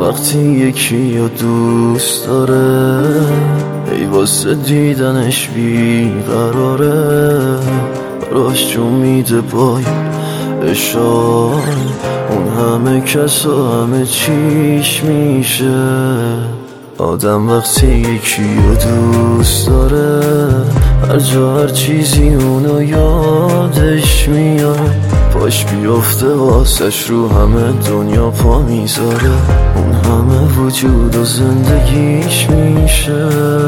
وقتی یکی رو دوست داره ای واسه دیدنش بیقراره، راش امید باید اشاره اون همه کس و همه چیش میشه. آدم وقتی یکی رو دوست داره هر جا هر چیزی اونو یادش میاره، پاش بیفته واسش رو همه دنیا پا میذاره، اون همه وجود و زندگیش میشه.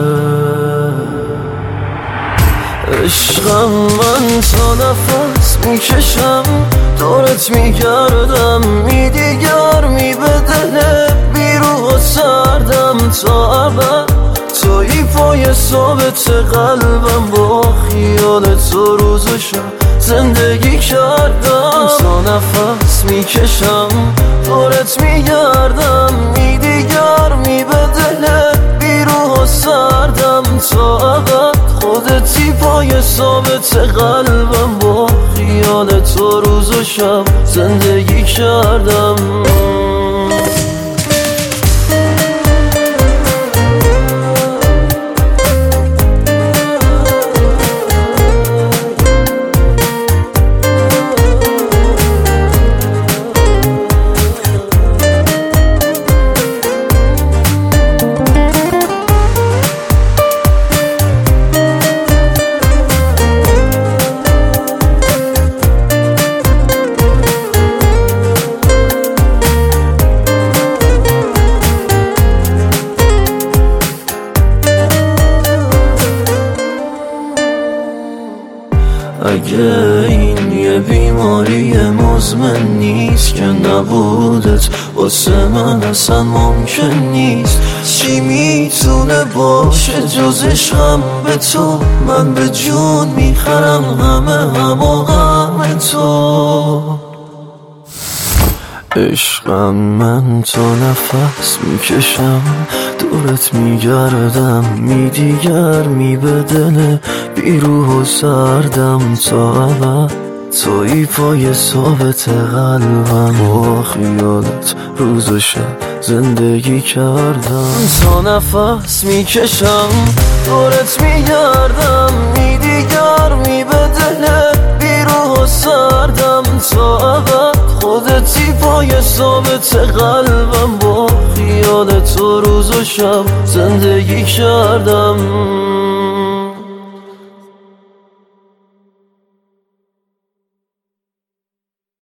عشقم من تا نفس میکشم دورت میگردم، میدیگرمی به دل بیروح و سردم تا ابد، تویی پای ثابت قلبم، با خیال تو روز و شب زندگی کردم. تا نفس میکشم دورت میگردم، میدیگرمی به دل بیروح و سردم تا ابد، خودتی پای ثابت قلبم، با خیال تو روز و شب زندگی کردم. اگه این یه بیماری مزمن نیست که نبودت واسه من اصلا ممکن نیست، چی میتونه باشه جز عشقم به تو؟ من به جون میخرم همه تو. عشقم من تا نفس میکشم دورت میگردم، میدیگرمی به دل بیروح و سردم تا ابد، تویی پای ثابت قلبم، با خیالت روز و شب زندگی کردم. تا نفس میکشم دورت میگردم، میدیگرمی به دل بیروح و سردم تا ابد، خودتی پای ثابت قلبم، با خیال تو روز و شب زندگی کردم.